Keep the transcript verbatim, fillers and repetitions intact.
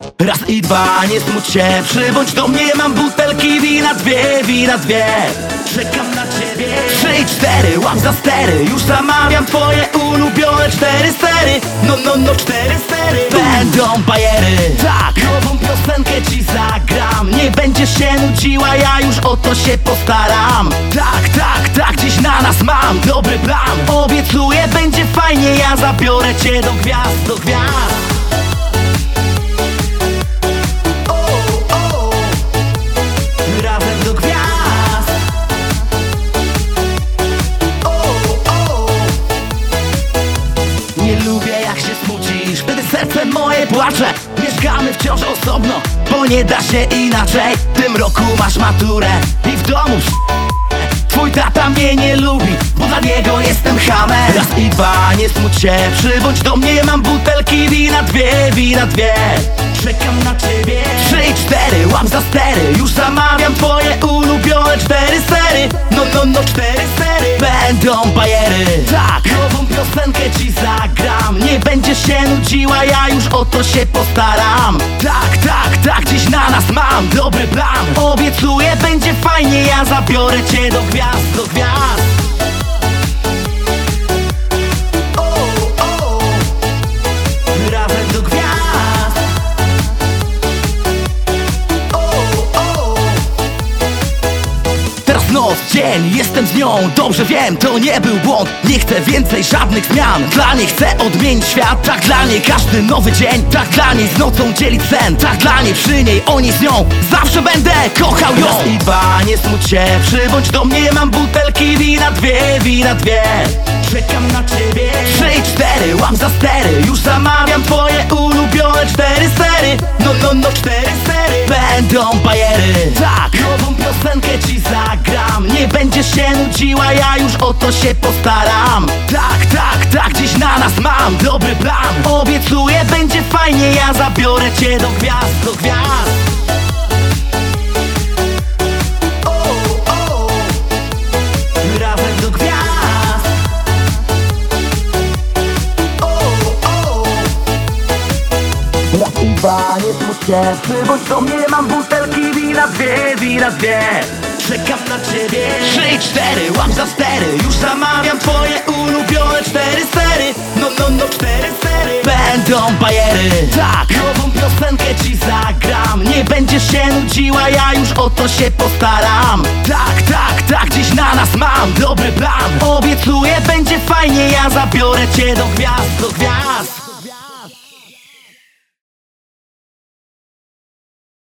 Raz i dwa, nie smuć się, przybądź do mnie, mam butelki wina dwie, wina dwie. Czekam na ciebie. Trzy i cztery, łap za stery, już zamawiam twoje ulubione cztery stery. No, no, no, cztery stery. Będą bajery, tak, nową piosenkę ci zagram. Nie będziesz się nudziła, ja już o to się postaram. Tak, tak, tak, dziś na nas mam dobry plan. Obiecuję, będzie fajnie, ja zabiorę cię do gwiazd, do gwiazd. Nie lubię jak się smucisz, wtedy serce moje płacze. Mieszkamy wciąż osobno, bo nie da się inaczej. W tym roku masz maturę i w domu twój tata mnie nie lubi, bo dla niego jestem hamem. Raz i dwa, nie smuć się, przybądź do mnie, mam butelki wina dwie, wina dwie. Czekam na ciebie. Trzy i cztery, łap za stery, już zamawiam twoje ulubione cztery sery. No, no, no, cztery sery. Będą bajery, tak, nową piosenkę ci zagram. Nie będziesz się nudziła, ja już o to się postaram. Tak, tak, tak, dziś na nas mam dobry plan. Obiecuję, będzie fajnie, ja zabiorę cię do gwiazd, do gwiazd. Noc, dzień, jestem z nią, dobrze wiem, to nie był błąd. Nie chcę więcej żadnych zmian, dla niej chcę odmienić świat. Tak dla niej każdy nowy dzień, tak dla niej z nocą dzielić sen. Tak dla niej przy niej, oni z nią, zawsze będę kochał ją. Raz i dwa, nie smuć się, przybądź do mnie, mam butelki wina dwie, wina dwie. Czekam na ciebie. Trzy i cztery, łap za stery, już zamawiam twoje ulubione cztery sery. No, no, no, cztery sery. Będą bajery, tak, nową piosenkę ci zagram. Nie będziesz się nudziła, ja już o to się postaram. Tak, tak, tak, dziś na nas mam dobry plan. Obiecuję, będzie fajnie, ja zabiorę cię do gwiazd, do gwiazd. Raz i dwa, nie smuć się, przybądź do mnie, mam butelki wina dwie, wina dwie. Czekam na ciebie. Trzy i cztery, łap za stery, już zamawiam twoje ulubione cztery sery. No, no, no, cztery sery. Będą bajery, tak, nową piosenkę ci zagram. Nie będziesz się nudziła, ja już o to się postaram. Tak, tak, tak, dziś na nas mam dobry plan. Obiecuję, będzie fajnie, ja zabiorę cię do gwiazd, do gwiazd.